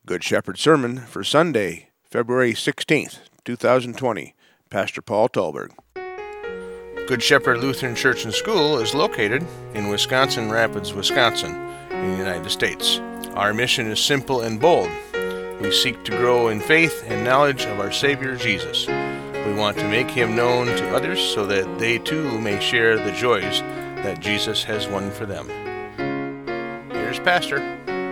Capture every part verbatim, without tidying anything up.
Good Shepherd Sermon for Sunday, February sixteenth, two thousand twenty. Pastor Paul Tolberg. Good Shepherd Lutheran Church and School is located in Wisconsin Rapids, Wisconsin, in the United States. Our mission is simple and bold. We seek to grow in faith and knowledge of our Savior Jesus. We want to make Him known to others so that they too may share the joys that Jesus has won for them. Here's Pastor.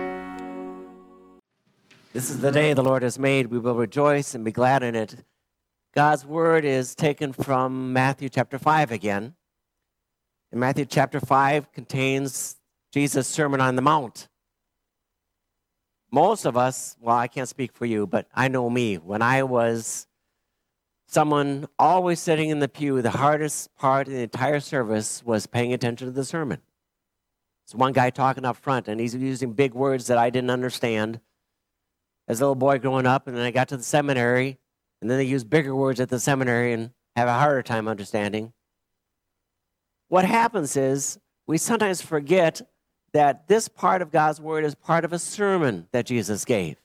This is the day the Lord has made. We will rejoice and be glad in it. God's word is taken from Matthew chapter five again. And Matthew chapter five contains Jesus' Sermon on the Mount. Most of us, well, I can't speak for you, but I know me. When I was someone always sitting in the pew, the hardest part of the entire service was paying attention to the sermon. There's one guy talking up front, and he's using big words that I didn't understand as a little boy growing up, and then I got to the seminary, and then they use bigger words at the seminary and have a harder time understanding. What happens is we sometimes forget that this part of God's word is part of a sermon that Jesus gave.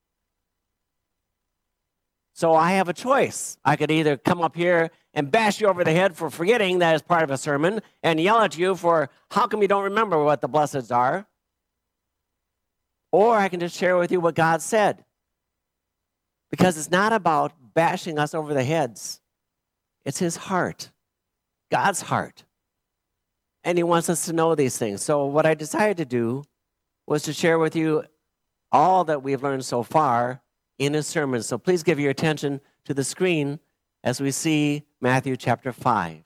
So I have a choice. I could either come up here and bash you over the head for forgetting that it's part of a sermon and yell at you for how come you don't remember what the blesseds are, or I can just share with you what God said. Because it's not about bashing us over the heads. It's His heart, God's heart. And He wants us to know these things. So what I decided to do was to share with you all that we've learned so far in His sermon. So please give your attention to the screen as we see Matthew chapter five.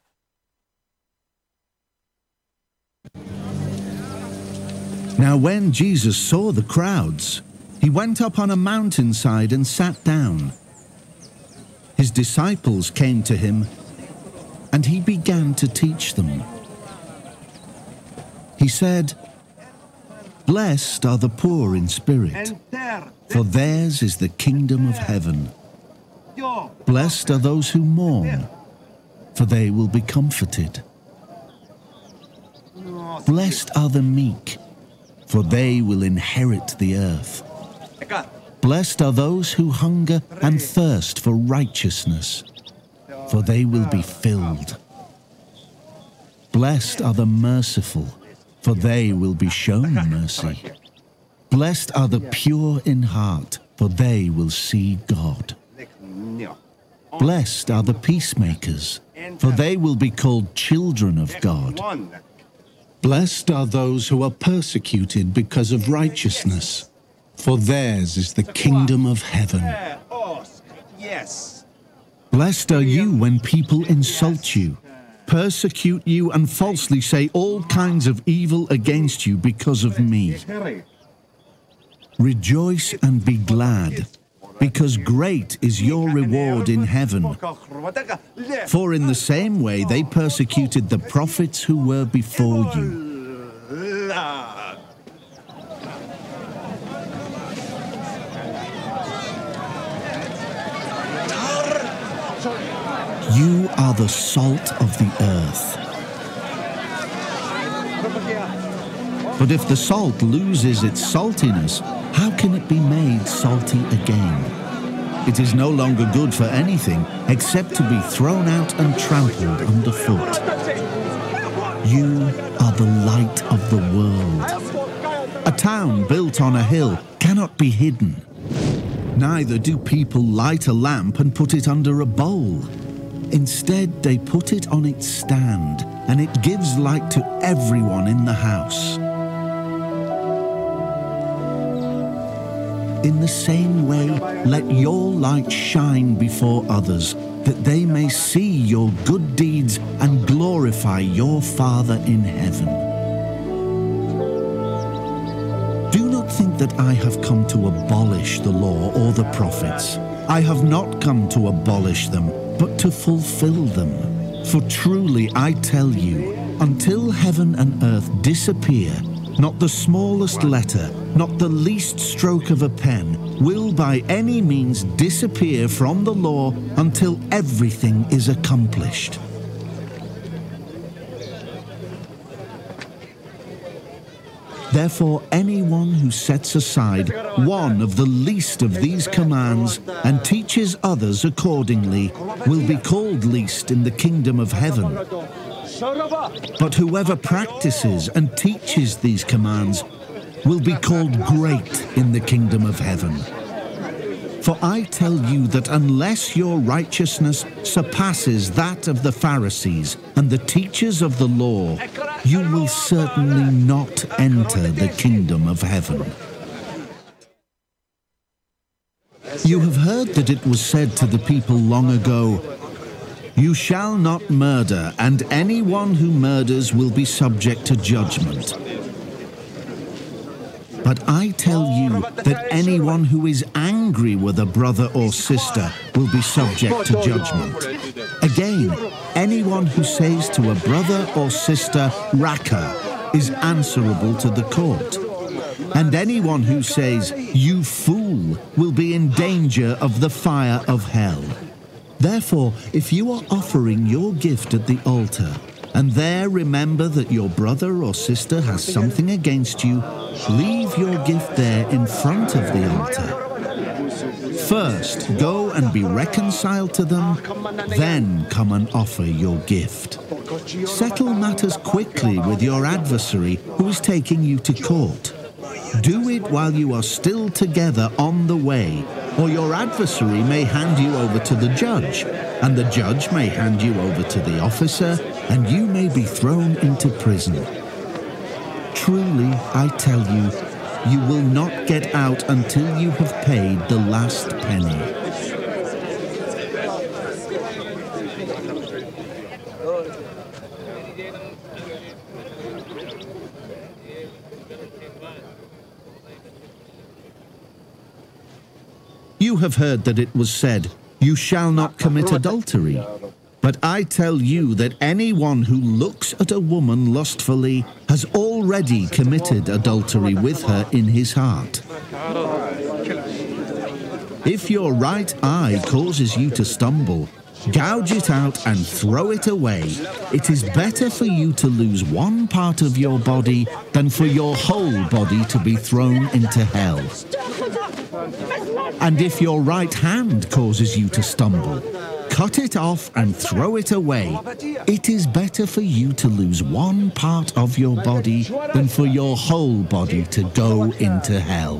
Now when Jesus saw the crowds, He went up on a mountainside and sat down. His disciples came to Him, and He began to teach them. He said, "Blessed are the poor in spirit, for theirs is the kingdom of heaven. Blessed are those who mourn, for they will be comforted. Blessed are the meek, for they will inherit the earth. Blessed are those who hunger and thirst for righteousness, for they will be filled. Blessed are the merciful, for they will be shown mercy. Blessed are the pure in heart, for they will see God. Blessed are the peacemakers, for they will be called children of God. Blessed are those who are persecuted because of righteousness, for theirs is the kingdom of heaven. Blessed are you when people insult you, persecute you, and falsely say all kinds of evil against you because of me. Rejoice and be glad, because great is your reward in heaven. For in the same way they persecuted the prophets who were before you. You are the salt of the earth. But if the salt loses its saltiness, how can it be made salty again? It is no longer good for anything except to be thrown out and trampled underfoot. You are the light of the world. A town built on a hill cannot be hidden. Neither do people light a lamp and put it under a bowl. Instead, they put it on its stand, and it gives light to everyone in the house. In the same way, let your light shine before others, that they may see your good deeds and glorify your Father in heaven. Do not think that I have come to abolish the law or the prophets. I have not come to abolish them, but to fulfill them. For truly I tell you, until heaven and earth disappear, not the smallest letter, not the least stroke of a pen, will by any means disappear from the law until everything is accomplished. Therefore, anyone who sets aside one of the least of these commands and teaches others accordingly will be called least in the kingdom of heaven. But whoever practices and teaches these commands will be called great in the kingdom of heaven. For I tell you that unless your righteousness surpasses that of the Pharisees and the teachers of the law, you will certainly not enter the kingdom of heaven. You have heard that it was said to the people long ago, "You shall not murder, and anyone who murders will be subject to judgment." But I tell you that anyone who is angry with a brother or sister will be subject to judgment. Again, anyone who says to a brother or sister, "Raka," is answerable to the court. And anyone who says, "You fool," will be in danger of the fire of hell. Therefore, if you are offering your gift at the altar, and there remember that your brother or sister has something against you, leave your gift there in front of the altar. First, go and be reconciled to them, then come and offer your gift. Settle matters quickly with your adversary who is taking you to court. Do it while you are still together on the way, or your adversary may hand you over to the judge, and the judge may hand you over to the officer, and you may be thrown into prison. Truly, I tell you, you will not get out until you have paid the last penny. You have heard that it was said, "You shall not commit adultery." But I tell you that anyone who looks at a woman lustfully has already committed adultery with her in his heart. If your right eye causes you to stumble, gouge it out and throw it away. It is better for you to lose one part of your body than for your whole body to be thrown into hell. And if your right hand causes you to stumble, cut it off and throw it away. It is better for you to lose one part of your body than for your whole body to go into hell.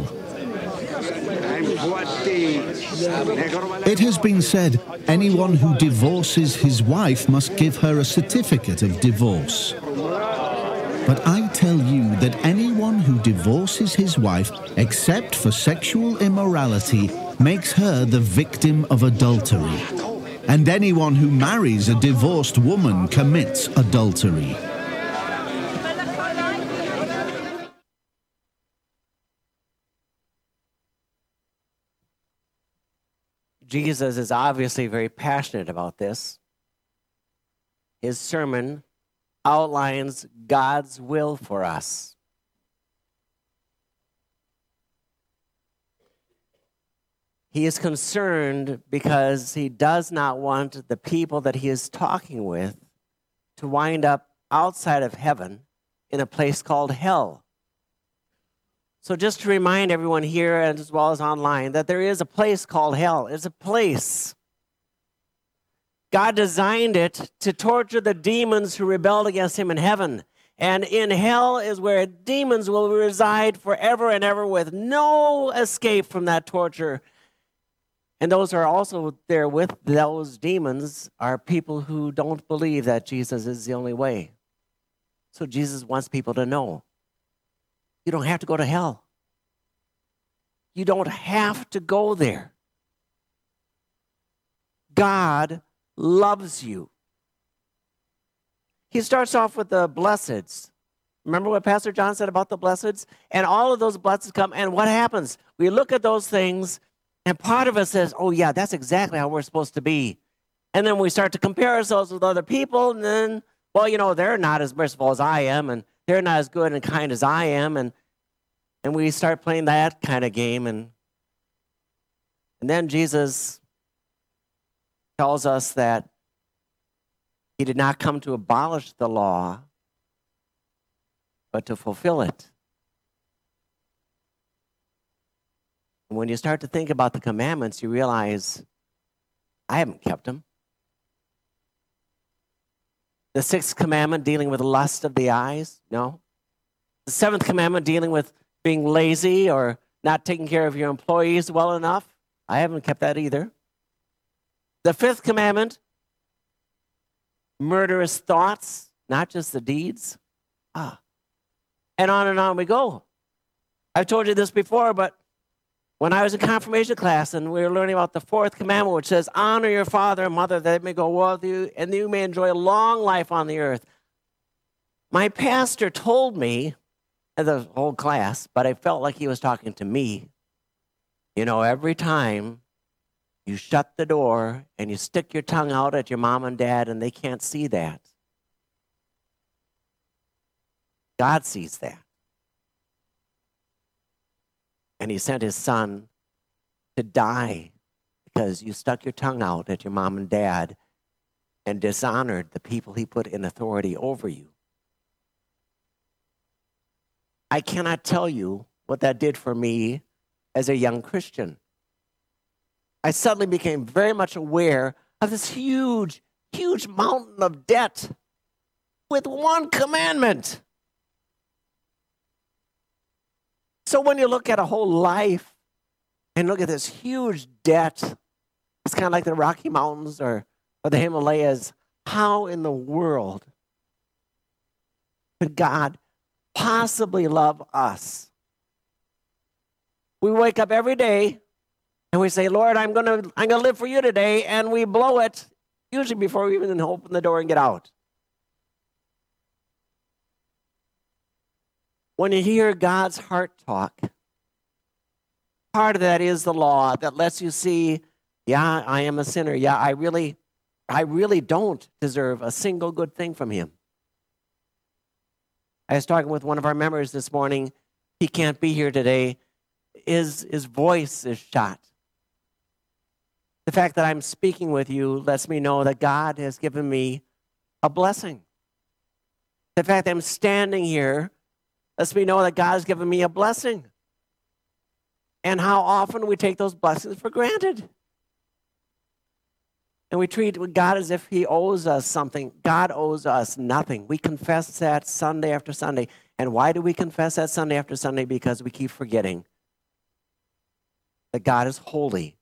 It has been said, anyone who divorces his wife must give her a certificate of divorce. But I tell you that anyone who divorces his wife, except for sexual immorality, makes her the victim of adultery. And anyone who marries a divorced woman commits adultery. Jesus is obviously very passionate about this. His sermon outlines God's will for us. He is concerned because he does not want the people that he is talking with to wind up outside of heaven in a place called hell. So just to remind everyone here as well as online that there is a place called hell. It's a place. God designed it to torture the demons who rebelled against him in heaven. And in hell is where demons will reside forever and ever with no escape from that torture. And those who are also there with those demons are people who don't believe that Jesus is the only way. So Jesus wants people to know, you don't have to go to hell. You don't have to go there. God loves you. He starts off with the blesseds. Remember what Pastor John said about the blesseds? And all of those blesseds come, and what happens? We look at those things, and part of us says, oh yeah, that's exactly how we're supposed to be. And then we start to compare ourselves with other people, and then, well, you know, they're not as merciful as I am, and they're not as good and kind as I am, and and we start playing that kind of game, and and then Jesus tells us that he did not come to abolish the law, but to fulfill it. And when you start to think about the commandments, you realize, I haven't kept them. The sixth commandment dealing with lust of the eyes, no. The seventh commandment dealing with being lazy or not taking care of your employees well enough, I haven't kept that either. The fifth commandment, murderous thoughts, not just the deeds. Ah. And on and on we go. I've told you this before, but when I was in confirmation class and we were learning about the fourth commandment, which says, honor your father and mother that it may go well with you and that you may enjoy a long life on the earth. My pastor told me, the whole class, but I felt like he was talking to me. You know, every time you shut the door and you stick your tongue out at your mom and dad and they can't see that, God sees that. And he sent his son to die because you stuck your tongue out at your mom and dad and dishonored the people he put in authority over you. I cannot tell you what that did for me as a young Christian. I suddenly became very much aware of this huge, huge mountain of debt with one commandment. So when you look at a whole life and look at this huge debt, it's kind of like the Rocky Mountains or, or the Himalayas. How in the world could God possibly love us? We wake up every day and we say, Lord, I'm going to I'm going to live for you today, and we blow it, usually before we even open the door and get out. When you hear God's heart talk, part of that is the law that lets you see, yeah, I am a sinner. Yeah, I really, I really don't deserve a single good thing from him. I was talking with one of our members this morning. He can't be here today. His, his voice is shot. The fact that I'm speaking with you lets me know that God has given me a blessing. The fact that I'm standing here lets me know that God has given me a blessing. And how often we take those blessings for granted. And we treat God as if he owes us something. God owes us nothing. We confess that Sunday after Sunday. And why do we confess that Sunday after Sunday? Because we keep forgetting that God is holy.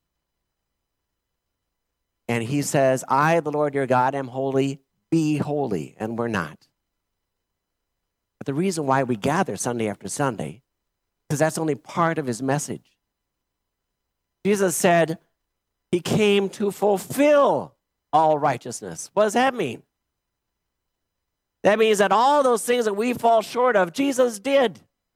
And he says, I, the Lord your God, am holy. Be holy. And we're not. But the reason why we gather Sunday after Sunday, because that's only part of his message. Jesus said he came to fulfill all righteousness. What does that mean? That means that all those things that we fall short of, Jesus did.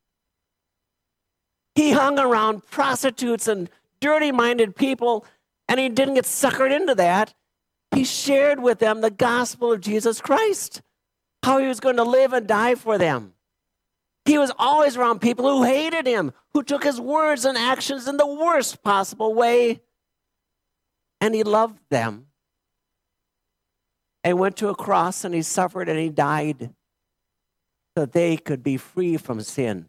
He hung around prostitutes and dirty-minded people, and he didn't get suckered into that. He shared with them the gospel of Jesus Christ, how he was going to live and die for them. He was always around people who hated him, who took his words and actions in the worst possible way, and he loved them. And went to a cross, and he suffered, and he died so that they could be free from sin.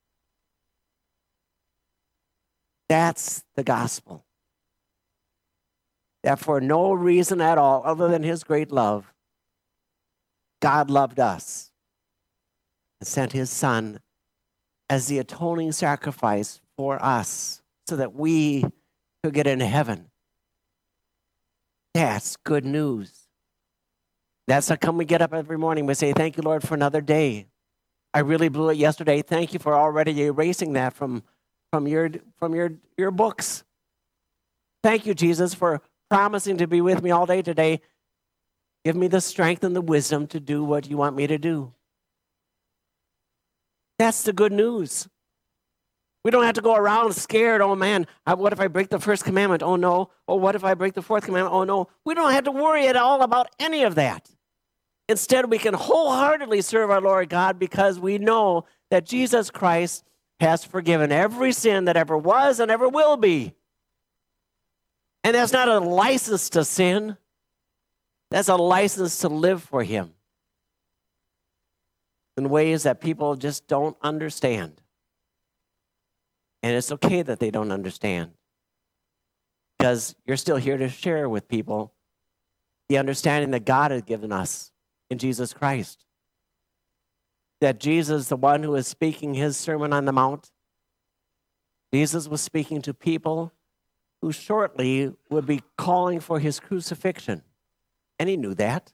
That's the gospel. That for no reason at all, other than his great love, God loved us and sent his son as the atoning sacrifice for us so that we could get into heaven. That's good news. That's how come we get up every morning. We say, thank you, Lord, for another day. I really blew it yesterday. Thank you for already erasing that from, from, your, from your, your books. Thank you, Jesus, for promising to be with me all day today. Give me the strength and the wisdom to do what you want me to do. That's the good news. We don't have to go around scared. Oh, man, what if I break the first commandment? Oh, no. Oh, what if I break the fourth commandment? Oh, no. We don't have to worry at all about any of that. Instead, we can wholeheartedly serve our Lord God because we know that Jesus Christ has forgiven every sin that ever was and ever will be. And that's not a license to sin. That's a license to live for him in ways that people just don't understand. And it's okay that they don't understand, because you're still here to share with people the understanding that God has given us in Jesus Christ. That Jesus, the one who was speaking his Sermon on the Mount, Jesus was speaking to people who shortly would be calling for his crucifixion. And he knew that.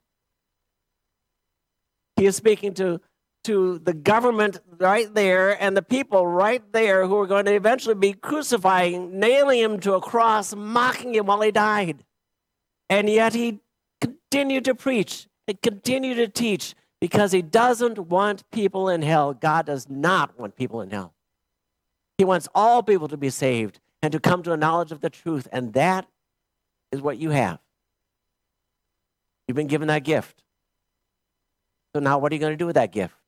He is speaking to, to the government right there and the people right there who are going to eventually be crucifying, nailing him to a cross, mocking him while he died. And yet he continued to preach and continued to teach, because he doesn't want people in hell. God does not want people in hell. He wants all people to be saved and to come to a knowledge of the truth. And that is what you have. You've been given that gift. So now what are you going to do with that gift?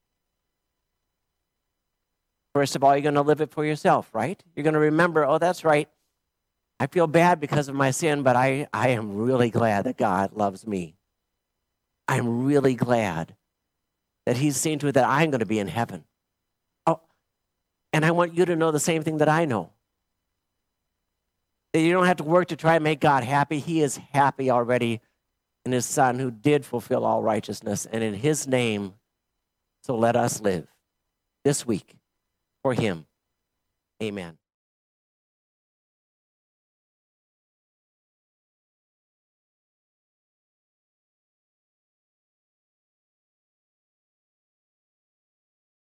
First of all, you're going to live it for yourself, right? You're going to remember, oh, that's right. I feel bad because of my sin, but I, I am really glad that God loves me. I'm really glad that he's seen to it that I'm going to be in heaven. Oh, and I want you to know the same thing that I know. That you don't have to work to try and make God happy. He is happy already in his Son, who did fulfill all righteousness. And in his name, so let us live this week for him. Amen.